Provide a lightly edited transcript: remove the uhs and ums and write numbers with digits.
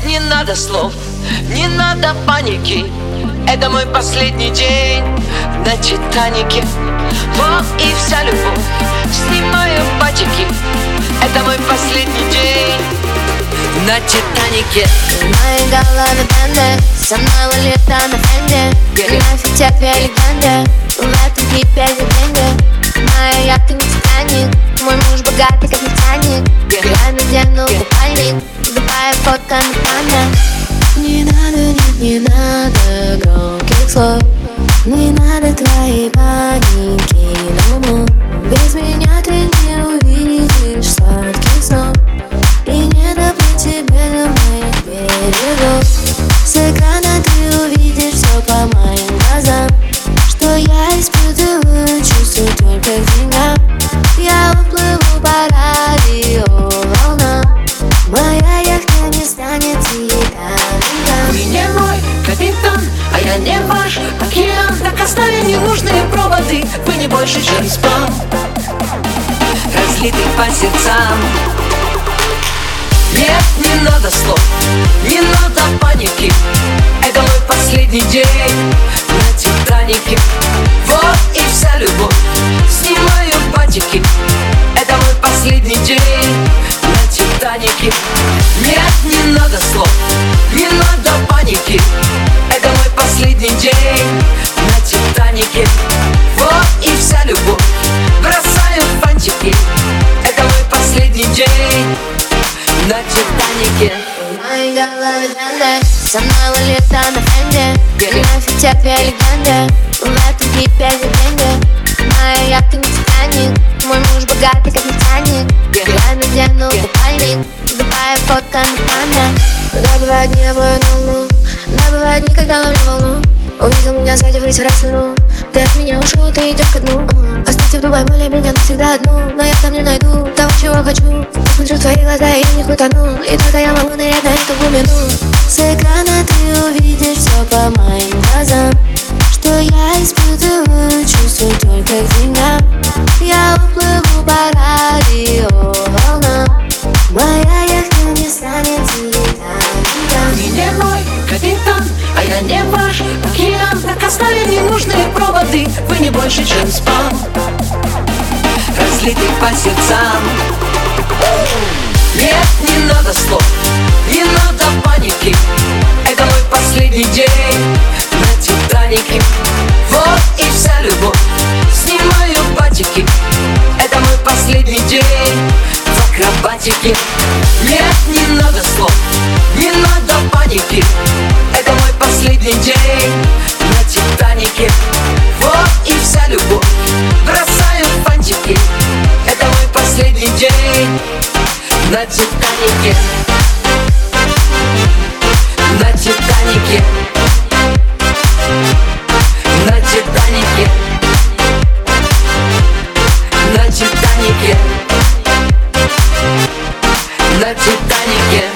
не надо слов, не надо паники. Это мой последний день на Титанике. Вот и вся любовь, снимаю пачки. Это мой последний день на Титанике. В моей голове бенды, со мной лолита на френде. Нафиг тебе легенды, в этом клипе за деньги. Моя яхта не Титаник, мой муж богатый как Титаник. Я надену купальник, добавив фотка на память. Не надо, нет, не надо громких слов, не надо твоей паники на уму. Без меня ты не увидишь сладких снов и не дам тебе до моих берегов. С экрана ты увидишь все по моим глазам, что я испытываю, чувствую только к деньгам. Я уплыву по радиоволнам, моя яхта не станет Титаником. Вы не мой капитан, а я не ваш океан. Так оставим ненужные проводы, вы не больше, чем спам, разлитый по сердцам. Нет, не надо слов, не надо паники. Это мой последний день на Титанике. Вот и вся любовь, снимаю пачки. Это мой последний день на Титанике. Нет, не надо слов, не надо паники. Это мой последний день на Титанике. Вот и вся любовь, бросаю фантики. Это мой последний день на Титанике. В моей голове бенды, со мной лолита на френде. Нафиг тебе легенды, в этом клипе за деньги. Моя яхта не Титаник, мой муж богатый как Титаник. Я надену купальник, добавив фотка на память. Да, бывает не было волну, да, бывает никогда ловлю волну. Увидел меня сзади, вылез растянул. Ты от меня ушел, ты идешь ко дну. Оставьте в Дубай, моли меня навсегда одну. Но я там не найду того, чего хочу. Посмотрю в твои глаза и в них утону. И только я могу нырять на эту глубину. С экрана ты увидишь все по моим глазам, что я испытываю, чувствую только к деньгам. Я уплыву по радиоволнам, моя яхта не станет Титаником. Вы не мой капитан, а я не ваш океан. Так оставим ненужные проводы, вы не больше, чем спам, разлитый по сердцам. Нет, не надо слов, не надо паники. Это мой последний день на Титанике. Вот и вся любовь, снимаю пачки. Это мой последний день в акробатике. Нет, не надо слов, не надо паники. Это мой последний день на Титанике. Вот и вся любовь, бросаю фантики. Это мой последний день на Титанике. На Титанике. На Титанике. На Титанике. На Титанике.